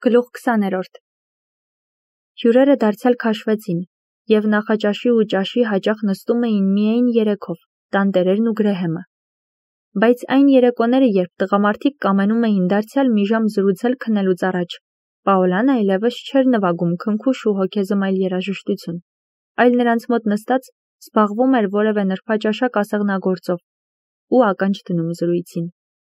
Գլուխ 20-րդ Հյուրերը դարձյալ քաշվեցին, և նախաճաշի ու ճաշի հաճախ նստում էին միայն երեքով, տանտերերն ու Գրեհեմը։ Բայց այն երեկոները, երբ տղամարդիկ կամենում էին դարձյալ մի ժամ զրուցել քնելուց առաջ, Պաոլան այլևս չէր նվագում քնքուշ ու հոգեզմայլ երաժշտություն, այլ նրանց մոտ նստած զբաղվում էր որևէ նրբաճաշակ ասեղնագործով ու ականջ դնում զրույցին։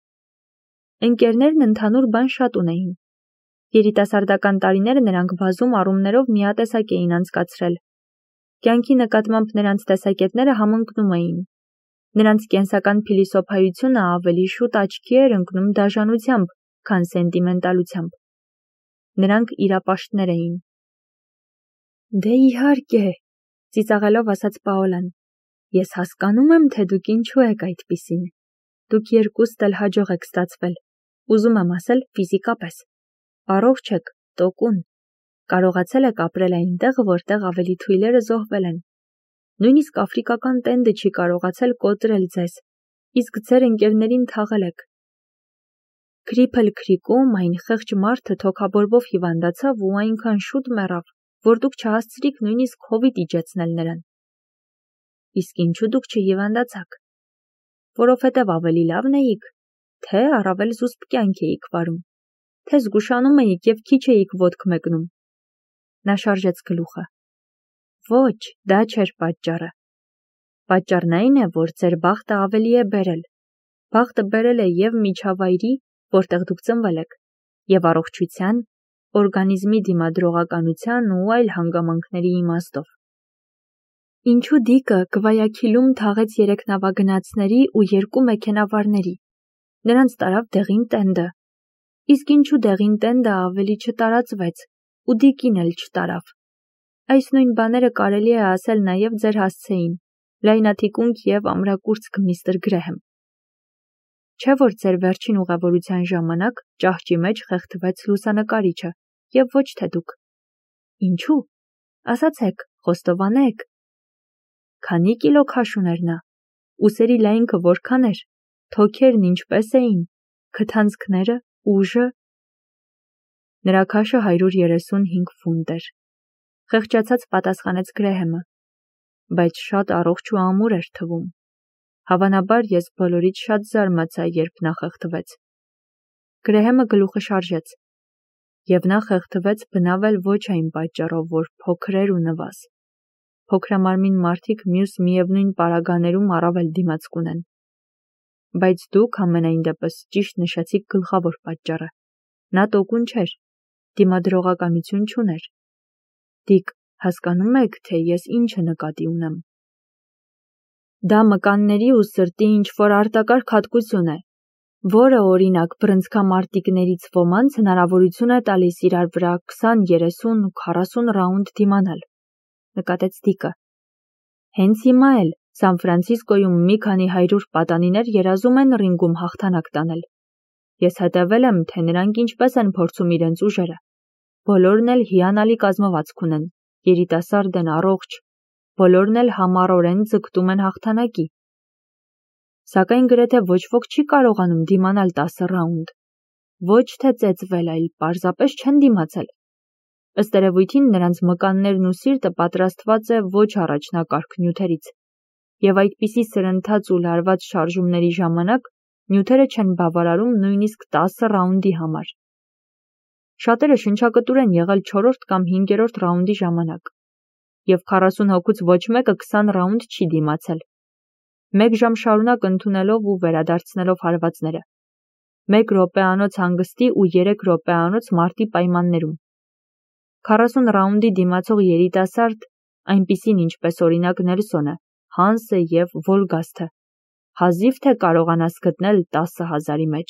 Ընկերներն ընդհանուր բան շատ ունեին։ Երիտասարդական տարիները նրանք բազում առումներով միատեսակ էին անցկացրել։ Կյանքի նկատմամբ նրանց տեսակետները համընկնում էին։ Նրանց կենսական փիլիսոփայությունը ավելի շուտ աչքի էր ընկնում դաժանությամբ, քան սենտիմենտալությամբ։ Նրանք իրապաշտներ էին։ Դե իհարկե, ծիծաղելով ասաց Պաոլան, ես հասկանում եմ, թե դուք ինչու եք այդպիսին։ Դուք երկուստ էլ հաջող եք ստացվել, ուզում եմ ասել ֆիզիկապես։ Առողջ եք, տոկուն, կարողացել եք ապրել այնտեղ, որտեղ ավելի թույլերը զոհվել են։ Նույնիսկ աֆրիկական տենդը չի կարողացել կոտրել ձեզ, իսկ ձեր ընկերներին թաղել եք։ Քրիփլ Քրիքում այն խեղճ մարդը թոքաբորբով հիվանդացավ ու այնքան շուտ մեռավ, որ դուք չհասցրիք նույնիսկ հովիտ իջեցնել նրան։ Իսկ ինչու դուք չհիվանդացաք։ Որովհետև ավելի լավն էիք, թե առավել զուսպ կյանք էիք վարում, թե զգուշանում էիք և քիչ էիք ոտք մեկնում։ Նա շարժեց գլուխը։ Ոչ, դա չէր պատճառը։ Պատճառն այն է, որ ձեր բախտը ավելի է բերել։ Բախտը բերել է և միջավայրի, որտեղ դուք ծնվել եք, և առողջության, օրգանիզմի դիմադրողականության ու այլ հանգամանքների իմաստով։ Ինչու Դիկը Գվայաքիլում թաղեց 3 նավագնացների ու 2 մեքենավարների։ Նրանց տարավ դեղին տենդը։ Իսկ ինչու դեղին տենդը ավելի չտարածվեց, ու Դիկին էլ չտարավ։ Այս նույն բաները կարելի է ասել նաև ձեր հասցեին, լայնաթիկունք և ամրակուրծք միստր Գրեհեմ։ Չէ՞ որ ձեր վերջին ուղևորության ժամանակ ճահճի մեջ խեղդվեց լուսանկարիչը, և ոչ թե դուք։ Ինչու։ Ասացեք, խոստովանեք։ Քանի կիլո քաշ ուներ նա։ Ուսերի լայնքը որքան էր, թոքերն ինչպես էին, քթանցքները, ուժը։ Նրա քաշը 135 ֆունտ էր։ Խեղճացած պատասխանեց Գրեհեմը, բայց շատ առողջ ու ամուր էր թվում։ Հավանաբար ես բոլորից շատ զարմացա, երբ նա խեղդվեց։ Գրեհեմը գլուխը շարժեց։ Եվ նա խեղդվեց բնավ էլ ոչ այն պատճառով, որ փոքր էր ու նվազ։ Փոքրամարմին մարդիկ մյուս միևնույն պարագաներում առավել դիմաց կունեն։ Բայց դուք համենայն դեպս ճիշտ նշեցիք գլխավոր պատճառը։ Նա տոկուն չէր, դիմադրողականություն չուներ։ Դիկ, հասկանում եք, թե ես ինչը նկատի ունեմ։ Դա մկանների ու սրտի ինչ-որ արտակարգ հատկություն է, որը, օրինակ, բռնցքամարտիկներից ոմանց հնարավորություն է տալիս իրար վրա 20, 30, 40 ռաունդ դիմանալ, նկատեց Դիկը։ Հենց հիմա էլ Սան Ֆրանցիսկոյում մի քանի 100 պատանիներ երազում են ռինգում հաղթանակ տանել։ Ես հետևել եմ, թե նրանք ինչպես են փորձում իրենց ուժերը։ Բոլորն էլ հիանալի կազմվածք ունեն, երիտասարդ են, առողջ, բոլորն էլ համառորեն ձգտում են հաղթանակի։ Սակայն գրեթե ոչ ոք չի կարողանում դիմանալ 10 ռաունդ։ Ոչ թե ծեծվել, այլ պարզապես չեն դիմացել։ Ըստ երևույթին նրանց մկաններն ու սիրտը պատրաստված է ոչ առաջնակարգ նյութերից, և այդպիսի սրընթաց ու լարված շարժումների ժամանակ նյութերը չեն բավարարում նույնիսկ 10 ռաունդի համար։ Շատերը շնչակտուր են եղել 4-րդ կամ 5-րդ ռաունդի ժամանակ, և 40 հոգուց ոչ մեկը 20 ռաունդ չի դիմացել։ 1 ժամ շարունակ ընդունելով ու վերադարձնելով հարվածները։ 1 րոպեանոց հանգստի ու 3 րոպեանոց մարտի պայմաններում։ 40 ռաունդի դիմացող երիտասարդ, այնպիսին ինչպես օրինակ Նելսոնը, Հանսը և Վոլգասթը, հազիվ թե կարողանաս գտնել 10,000-ի մեջ։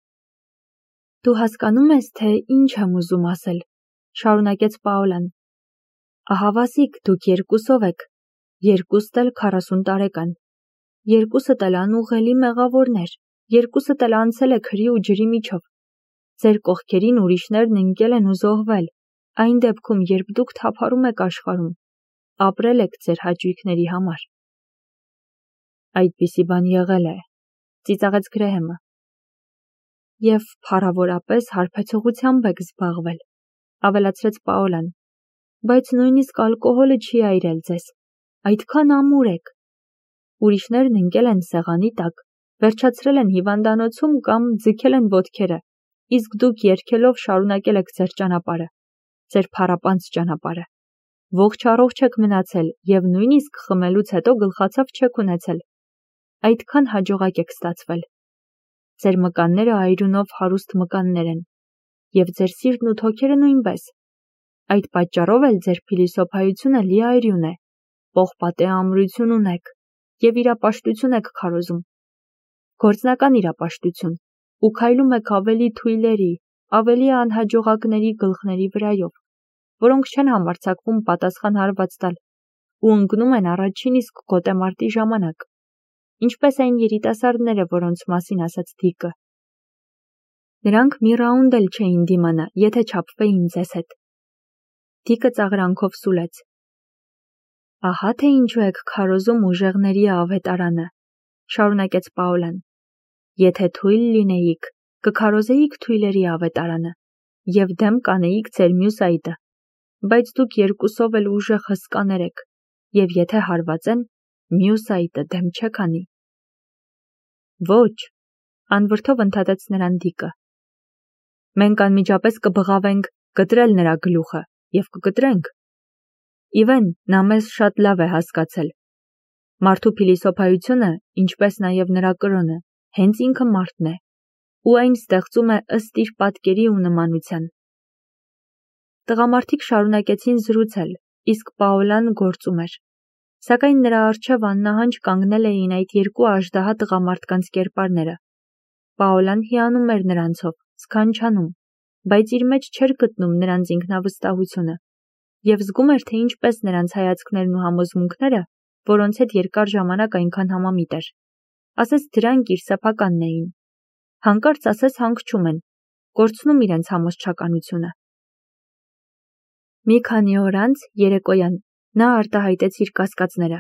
Դու հասկանում ես, թե ինչ եմ ուզում ասել, շարունակեց Պաոլան։ Ահավասիկ, դուք երկուսով եք, երկուստ էլ 40 տարեկան, երկուսդ էլ անուղղելի մեղավորներ, երկուսդ էլ անցել եք հրի ու ջրի միջով։ Ձեր կողքերին ուրիշներն ընկել են ու զոհվել, այն դեպքում, երբ դուք թափառում եք աշխարհում, ապրել եք ձեր հաճույքների համար։ Այդպիսի բան եղել է, ծիծաղեց Գրեհեմը։ Եվ փառավորապես հարբեցողությամբ եք զբաղվել, ավելացրեց Պաոլան, բայց նույնիսկ ալկոհոլը չի այրել ձեզ, այդքան ամուր եք։ Ուրիշներն ընկել են սեղանի տակ, վերջացրել են հիվանդանոցում կամ ձգել են ոտքերը, իսկ դուք երգելով շարունակել եք ձեր ճանապարհը, ձեր փառապանծ ճանապարհը։ Ողջ առողջ եք մնացել և նույնիսկ խմելուց հետո գլխացավ չեք ունեցել։ Այդքան հաջողակ եք ստացվել։ Ձեր մկանները այրունով հարուստ մկաններ են, և ձեր սիրտն ու թոքերը նույնպես։ Այդ պատճառով էլ ձեր փիլիսոփայությունը լիարյուն է, պողպատե ամրություն ունեք և իրապաշտություն եք քարոզում։ Գործնական իրապաշտություն, ու քայլում եք ավելի թույլերի, ավելի անհաջողակների գլխների վրայով, որոնք չեն համարձակվում պատասխան հարված տալ ու ընկնում են առաջին իսկ գոտեմարտի ժամանակ, ինչպես այն երիտասարդները, որոնց մասին ասաց Դիկը։ Նրանք մի ռաունդ էլ չէին դիմանա, եթե չափվեին ձեզ հետ։ Դիկը ծաղրանքով սուլեց. Ահա թե ինչու եք քարոզում ուժեղների ավետարանը, շարունակեց Պաոլան։ Եթե թույլ լինեիք, կքարոզեիք թույլերի ավետարանը և դեմ կանեիք ձեր մյուս այդը, բայց դուք երկուսով էլ ուժեղ հսկաներ եք, և եթե հարվածեն, մյուս այդը դեմ չեք անի։ Ոչ, անվրդով ընդհատեց նրան Դիկը։ Մենք անմիջապես կբղավենք կտրել նրա գլուխը և կկտրենք։ Իվեն, նա մեզ շատ լավ է հասկացել։ Մարդու փիլիսոփայությունը, ինչպես նաև նրա կրոնը, հենց ինքը մարդն է, ու այն ստեղծում է ըստ իր պատկերի ու նմանության։ Տղամարդիկ շարունակեցին զրուցել, իսկ Պաոլան գործում էր, սակայն նրա առջև աննահանջ կանգնել էին այդ երկու աժդահա տղամարդկանց կերպարները։ Պաոլան հիանում էր նրանցով, սքանչանում, բայց իր մեջ չէր գտնում նրանց ինքնավստահությունը, և զգում էր, թե ինչպես նրանց հայացքներն ու համոզմունքները, որոնց հետ երկար ժամանակ այնքան համամիտ էր, ասես դրանք իր սեփականն էին, հանկարծ ասես հանգչում են, կորցնում իրենց համոզչականությունը։ Մի քանի օր անց երեկոյան նա արտահայտեց իր կասկածները։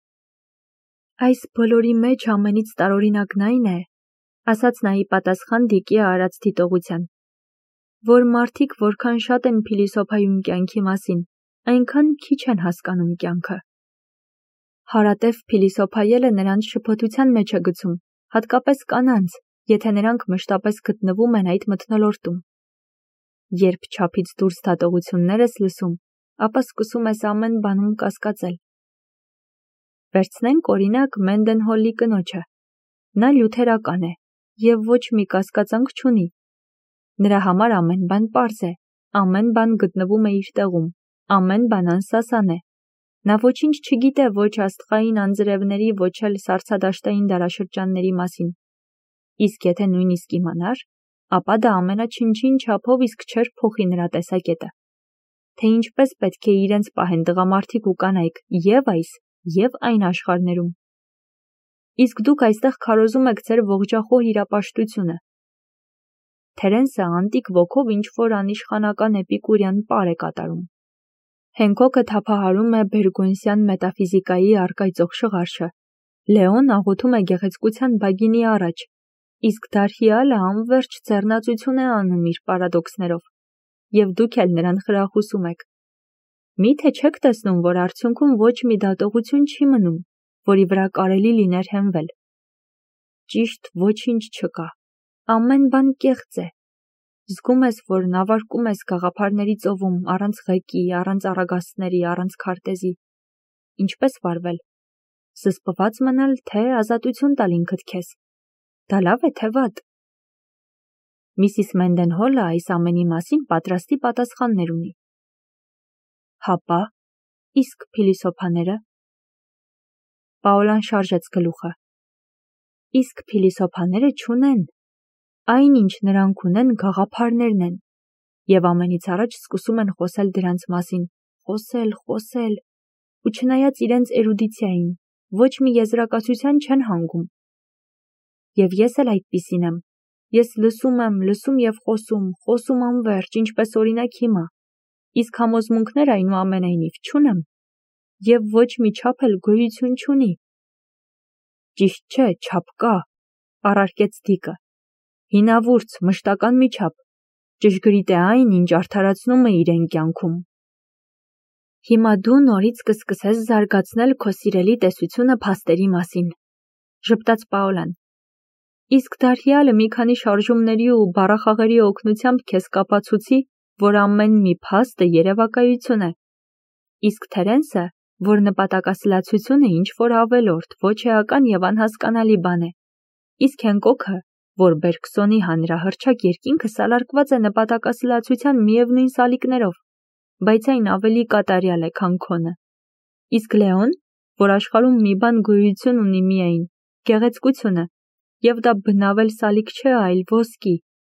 Այս բոլորի մեջ ամենից տարօրինակն այն է, ասաց նա ի պատասխան Դիկի արած դիտողության, որ մարդիկ որքան շատ են փիլիսոփայում կյանքի մասին, այնքան քիչ են հասկանում կյանքը։ Հարատև փիլիսոփայելը նրանց շփոթության մեջ է գցում, հատկապես կանանց, եթե նրանք մշտապես գտնվում են այդ մթնոլորտում։ Երբ չափից դուրս դատողություններ ես լսում, ապա սկսում ես ամեն բանում կասկածել։ Վերցնենք օրինակ Մենդենհոլի կնոջը։ Նա լյութերական է և ոչ մի կասկածանք չունի։ Նրա համար ամեն բան պարզ է, ամեն բան գտնվում է իր տեղում, ամեն բան անսասան է։ Նա ոչինչ չգիտե ոչ աստղային անձրևների, ոչ էլ սառցադաշտային դարաշրջանների մասին։ Իսկ եթե նույնիսկ իմանար, ապա դա ամենաչնչին չափով իսկ չէր փոխի նրա տեսակետը, թե ինչպես պետք է իրենց պահեն տղամարդիկ ու կանայք և այս, և այն աշխարհներում։ Իսկ դուք այստեղ քարոզում եք ձեր ողջախոհ իրապաշտությունը։ Թերենսը անտիկ ոգով ինչ-որ անիշխանական էպիկուրյան պար է կատարում։ Հենքոքը թափահարում է բերգոնսյան մետաֆիզիկայի առկայծող շղարշը։ Լեոն աղոթում է գեղեցկության բագինի առաջ, իսկ Դարհիալը անվերջ ձեռնածություն է անում իր պարադոքսներով, և դուք էլ նրան խրախուսում եք։ Միթե չեք տեսնում, որ արդյունքում ոչ մի դատողություն չի մնում, որի վրա կարելի լիներ հենվել։ Ճիշտ ոչինչ չկա, ամեն բան կեղծ է։ Զգում ես, որ նավարկում ես գաղափարների ծովում, առանց ղեկի, առանց առագաստների, առանց քարտեզի։ Ինչպես վարվել։ Զսպված մնալ, թե ազատություն տալ ինքդ քեզ։ Դա լավ է, թե վատ։ Միսիս Մենդենհոլը այս ամենի մասին պատրաստի պատասխաններ ունի։ Հապա, իսկ փիլիսոփաները։ Պաոլան շարժեց գլուխը։ Իսկ փիլիսոփաները չունեն։ Այն, ինչ նրանք ունեն, գաղափարներն են, և ամենից առաջ սկսում են խոսել դրանց մասին, խոսել, ու չնայած իրենց էրուդիցիային, ոչ մի եզրակացության չեն հանգում։ Եվ ես էլ այդպիսին եմ, ես լսում եմ և խոսում անվերջ, ինչպես օրինակ հիմա, իսկ համոզմունքներ այնուամենայնիվ չունեմ, և ոչ մի չափ էլ գոյություն չունի։ Ճիշտ չէ, չափ կա, առարկեց Դիկը, հինավուրց, մշտական միջապ, ճշգրիտ է այն, ինչ արդարացնում է իրեն կյանքում։ Հիմա դու նորից կսկսես զարգացնել քո սիրելի տեսությունը փաստերի մասին, ժպտաց Պաոլան։ Իսկ Դարիալը մի քանի շարժումների ու բառախաղերի օգնությամբ քեզ կապացուցի, որ ամեն մի փաստը երևակայություն է։ Իսկ Թերենսը, որ նպատակասլացությունը ինչ-որ ավելորդ, ոչ էական եւ անհասկանալի բան է։ Իսկ Հենկոքը, որ Բերգսոնի հանրահռչակ երկինքը սալարկված է նպատակասլացության միևնույն սալիկներով, բայց այն ավելի կատարյալ է, քան քոնը։ Իսկ Լեոն, որ աշխարհում մի բան գոյություն ունի միայն գեղեցկությունը, եւ դա բնավել սալիկ չէ, այլ ոսկի։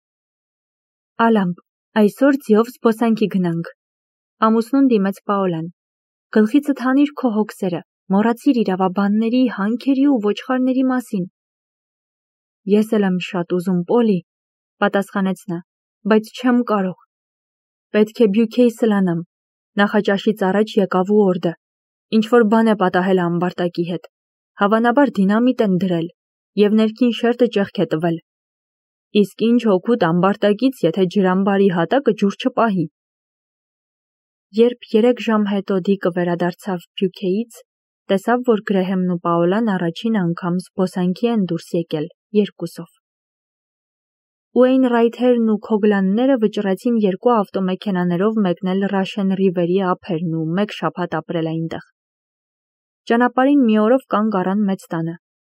Ալամբ, այսօր ձիով զբոսանքի գնանք։ Ամուսնուն դիմեց Պաոլան։ Գլխիցդ հանիր քո հոգսերը, մոռացիր իրավաբանների, հանքերի ու ոչխարների մասին։ Ես էլ եմ շատ ուզում, Պոլի, պատասխանեց նա, բայց չեմ կարող։ Պետք է Բյուքեի սլանամ։ Նախաճաշից առաջ եկավ ու օրդը։ Ինչ-որ բան է պատահել ամբարտակի հետ։ Հավանաբար դինամիտ են դրել, եւ ներքին շերտը ճեղք է տվել։ Իսկ ինչ օգուտ ամբարտակից, եթե ջրամբարի հատակը ջուր չպահի։ Երբ 3 ժամ հետո Դիկը վերադարձավ Բյուքեից, տեսավ, որ Գրեհեմն ու Պաոլան առաջին անգամ զբոսանքի են դուրս եկել երկուսով։ Ուեյնրայթերն ու Քոգլանները վճռեցին 2 ավտոմեքենաներով մեկնել Ռաշեն Ռիվերի ափերն ու 1 շաբաթ ապրել այնտեղ։ Ճանապարհին մի օրով կանգ առան մեծ տանը։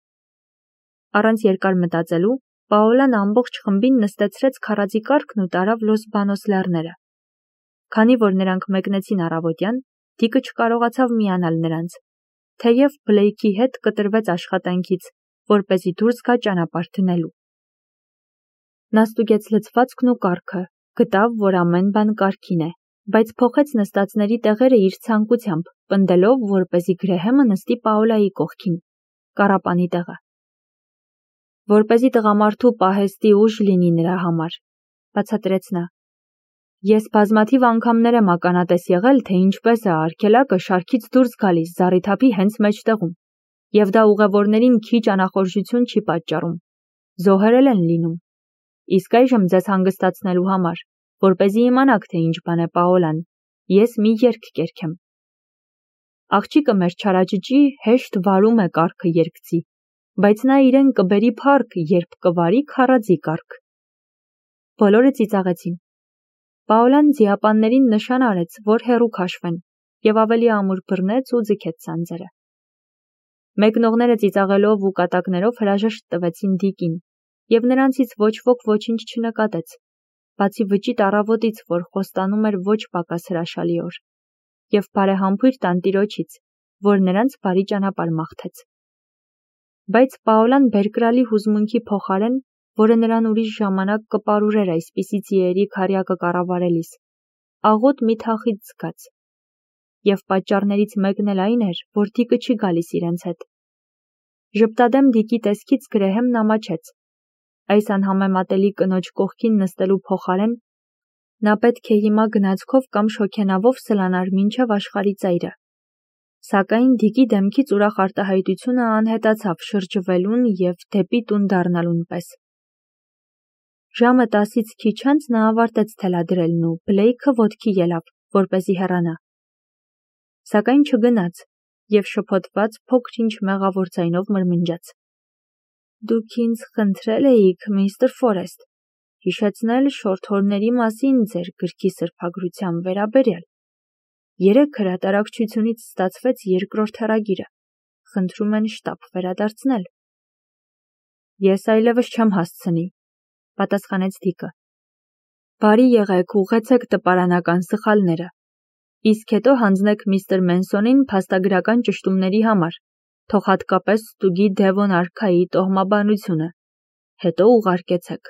Առանց երկար մտածելու, Պաոլան ամբողջ խմբին նստեցրեց քարածի կառքն ու տարավ Լոս Բանոս լեռները։ Քանի որ նրանք մեկնեցին առավոտյան, Դիկը չկարողացավ միանալ նրանց, թեև Բլեյքի հետ կտրվեց աշխատանքից, որպեսզի դուրս գա ճանապարհ դնելու։ Նա ստուգեց լցվածքն ու կառքը, գտավ, որ ամեն բան կարգին է, բայց փոխեց նստածների տեղերը իր ցանկությամբ, պնդելով, որպեսզի Գրեհեմը նստի Պաոլայի կողքին, կառապանի տեղը։ Որպեսզի տղամարդու պահեստի ուժ լինի նրա համար, բացատրեց նա։ Ես բազմաթիվ անգամներ եմ ականատես եղել, թե ինչպես է արգելակը շարքից դուրս գալիս զառիթափի հենց մեջտեղում, եւ դա ուղևորներին քիչ անախորժություն չի պատճառում։ Զոհերել են լինում։ Իսկ այժմ ձեզ հանգստացնելու համար, որպեսզի իմանաք, թե ինչ բան է Պաոլան, ես մի երգ կերքեմ։ Աղջիկը մեր չարաճճի հեշտ վարում է կառքը երգցի, բայց նա իրեն կբերի փառք, երբ կվարի քարաձի կառք։ Բոլորը ծիծաղեցին։ Պաոլան ձիապաններին նշան արեց, որ հեռու քաշվեն, եւ ավելի ամուր բռնեց ու ձգեց սանձերը։ Մեկնողները ծիծաղելով ու կատակներով հրաժեշտ տվեցին Դիկին, եւ նրանցից ոչ ոք ոչինչ չնկատեց, բացի վճիտ առավոտից, որ խոստանում էր ոչ պակաս հրաշալի օր, եւ բարեհամբույր տանտիրոջից, որ նրանց բարի ճանապարհ մաղթեց։ Բայց Պաոլան բերկրալի հուզմունքի փոխարեն, որը նրան ուրիշ ժամանակ կպարուրեր այսպիսի ձիերի քարյակը կառավարելիս, աղոտ մի թախիծ զգաց։ Եվ պատճառներից մեկն էլ այն էր, որ Դիկը չի գալիս իրենց հետ։ Ժպտադեմ Դիկի տեսքից Գրեհեմն ամաչեց։ Այս անհամեմատելի կնոջ կողքին նստելու փոխարեն նա պետք է հիմա գնացքով կամ շոգենավով սլանար մինչև աշխարհի ծայրը։ Սակայն Դիկի դեմքից ուրախ արտահայտությունը անհետացավ շրջվելուն եւ դեպի տուն դառնալուն պես։ Ժամը 10-ից քիչ անց նա ավարտեց թելադրելն ու Բլեյքը ոտքի ելավ, որպեսզի հեռանա։ Սակայն չգնաց եւ շփոթված փոքր-ինչ մեղավոր ձայնով մրմնջաց. Դուք ինձ խնդրել էիք, միստր Ֆորեստ, հիշեցնել շորթորների մասին ձեր գրքի սրբագրության վերաբերյալ։ Երեք հրատարակչությունից ստացվեց երկրորդ հեռագիրը։ Խնդրում են շտապ վերադարձնել։ Ես այլևս չեմ հասցնի, պատասխանեց Դիկը։ Բարի եղեք, ուղեցեք տպարանական սխալները։ Իսկ հետո հանձնեք միստր Մենսոնին փաստագրական ճշտումների համար, թող հատկապես ստուգի Դևոն արքայի տոհմաբանությունը։ Հետո ուղարկեցեք։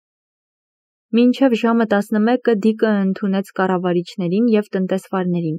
Մինչև ժամը 11-ը Դիկը ընդունեց կառավարիչներին եւ տնտեսվարներին։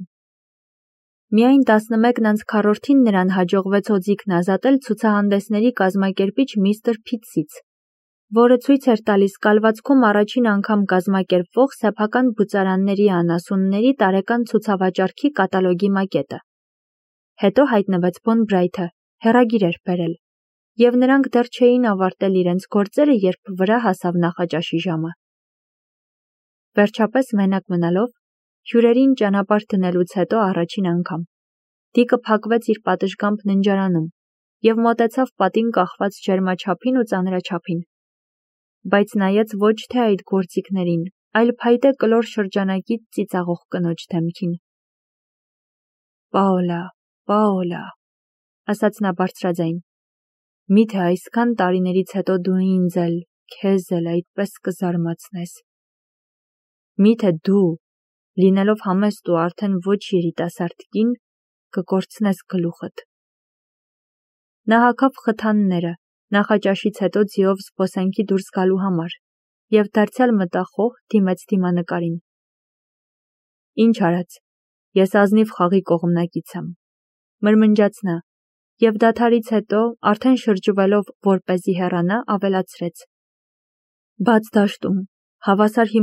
Միայն 11:40-ին նրան հաջողվեց օձիքն ազատել ցուցահանդեսների կազմակերպիչ միստր Փիթսից, որը ցույց էր տալիս կալվածքում առաջին անգամ կազմակերպվող սեփական բուծարանների անասունների տարեկան ցուցավաճառքի կատալոգի մակետը։ Հետո հայտնվեց Բոն Բրայթը, հեռագիր էր բերել։ Եվ նրանք դեռ չէին ավարտել իրենց գործերը, երբ վրա հասավ նախաճաշի ժամը։ Վերջապես մենակ մնալով, հյուրերին ճանապարհ դնելուց հետո առաջին անգամ Դիկը փակվեց իր պատշգամբ ննջարանում և մոտեցավ պատին կախված ջերմաչափին ու ծանրաչափին, բայց նայեց ոչ թե այդ գործիքներին, այլ փայտե կլոր շրջանակից ծիծաղող կնոջ դեմքին։ Պաոլա, Պաոլա, ասաց նա բարձրաձայն, միթե այսքան տարիներից հետո դու ինձ էլ, քեզ էլ այդպես կզարմացնես։ Միթե դու, լինելով համեստ ու արդեն ոչ երիտասարդ կին, կկորցնես գլուխդ։ Նա հագավ խթանները, նախաճաշից հետո ձիով զբոսանքի դուրս գալու համար, և դարձյալ մտախոհ դիմեց դիմանկարին։ Ինչ արած, ես ազնիվ խաղի կողմնակից եմ, մրմնջաց նա, և դադարից հետո, արդեն շրջվելով, որպեսզի հեռանա, ավելացրեց. Բաց դաշտում, հավասար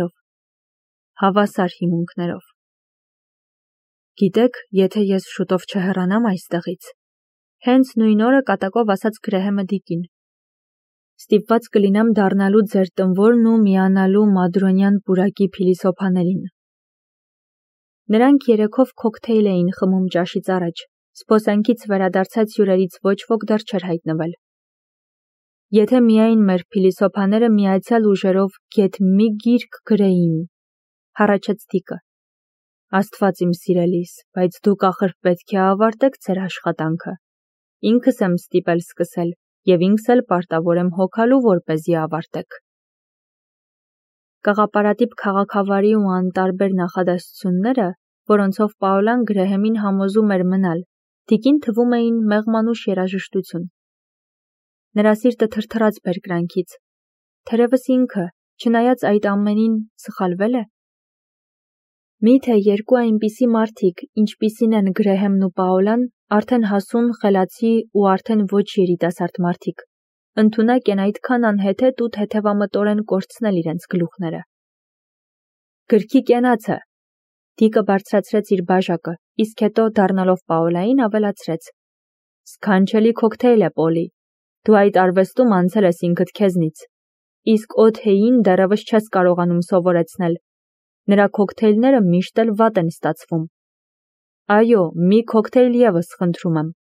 հիմունքներով։ Գիտեք, եթե ես շուտով չհեռանամ այստեղից, հենց նույն օրը կատակով ասաց Գրեհեմը Դիկին, ստիպված կլինեմ դառնալու ձեր տնօրն ու միանալու մադրոնյան պուրակի փիլիսոփաներին։ Նրանք երեքով քոքթեյլ էին խմում ճաշից առաջ, զբոսանքից վերադարձած հյուրերից ոչ ոք դեռ չէր հայտնվել։ Եթե միայն մեր փիլիսոփաները միացյալ ուժերով գեթ մի գիրք գրեին, հառաչեց Դիկը։ Աստված իմ սիրելիս, բայց դուք ախր պետք է ավարտեք ձեր աշխատանքը։ Ինքս եմ ստիպել սկսել, և ինքս էլ պարտավոր եմ հոգալու, որպեսզի ավարտեք։ Կաղապարատիպ քաղաքավարի ու անտարբեր նախադասությունները, որոնցով Պաոլան Գրեհեմին համոզում էր մնալ, Դիկին թվում էին մեղմանուշ երաժշտություն։ Նրա սիրտը թրթռաց բերկրանքից, թերևս ինքը, չնայած այդ ամենին, սխալվել է։ Միթե երկու այնպիսի մարդիկ, ինչպիսին են Գրեհեմն ու Պաոլան, արդեն հասուն, խելացի ու արդեն ոչ երիտասարդ մարդիկ, ընդունակ են այդքան անհեթեթ ու թեթևամտորեն կորցնել իրենց գլուխները։ Գրքի կենացը, Դիկը բարձրացրեց իր բաժակը, իսկ հետո դառնալով Պաոլային ավելացրեց. Սքանչելի քոքթեյլ է, Պոլի, դու այդ արվեստում անցել ես ինքդ քեզնից, իսկ Օթեին դեռևս չես կարողանում սովորեցնել, նրա քոքթեյլները միշտ էլ վատ են ստացվում։ Այո, մի քոքթեյլ ևս խնդրում եմ։